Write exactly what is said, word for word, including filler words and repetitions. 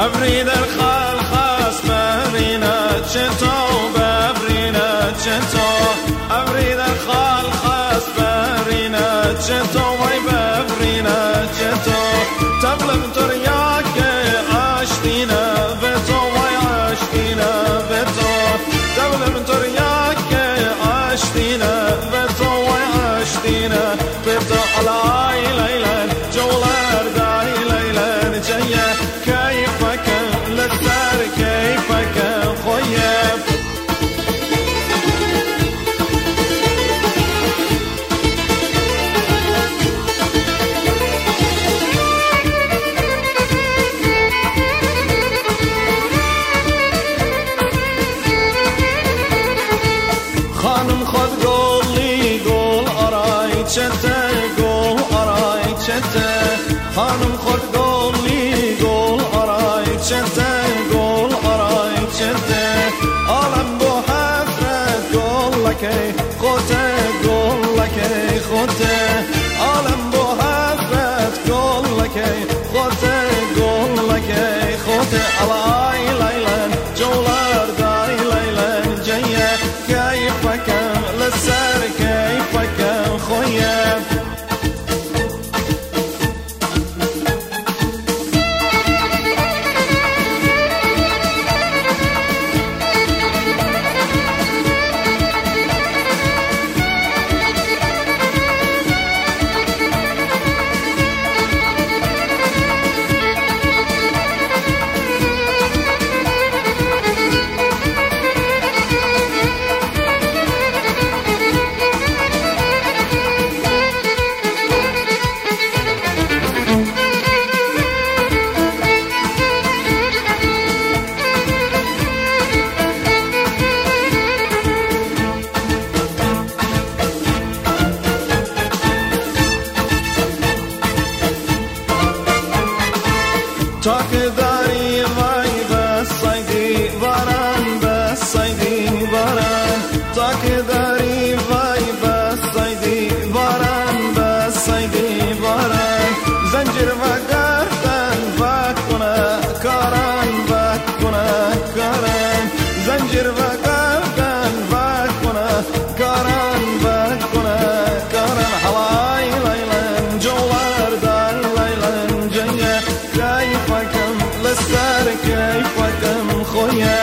ابرید الخال خاص ببریند چطور ببریند چطور ابرید الخال خاص ببریند چطور وای ببریند چطور تبلم تریاک عشقینه به تو وای عشقینه به تو تبلم تریاک عشقینه به تو وای عشقینه به تو علای لیلن جولر دای لیلن جیه كيفك للثار كيفك خيب خانم خود قولي قول أراي چته قول أراي چته خانم خود قولي قول أراي چته قول أراي چته عالم بو حفرت قول لكي خوته قول لكي خوته عالم بو حفرت قول لكي خوته قول لكي خوته علي ليلن جولار داي ليلن جيه كيفك للسر كيفك خيب تاكداري وای بس صيدي باران بس صيدي باران تاكداري وای بس صيدي باران بس صيدي باران زنجير و گردن بکنه کاران بکنه کاران زنجير و گردن بکنه کاران بکنه کاران حلای لیلن جوار دار لیلن جنگه كيفك للسر كيفك خويا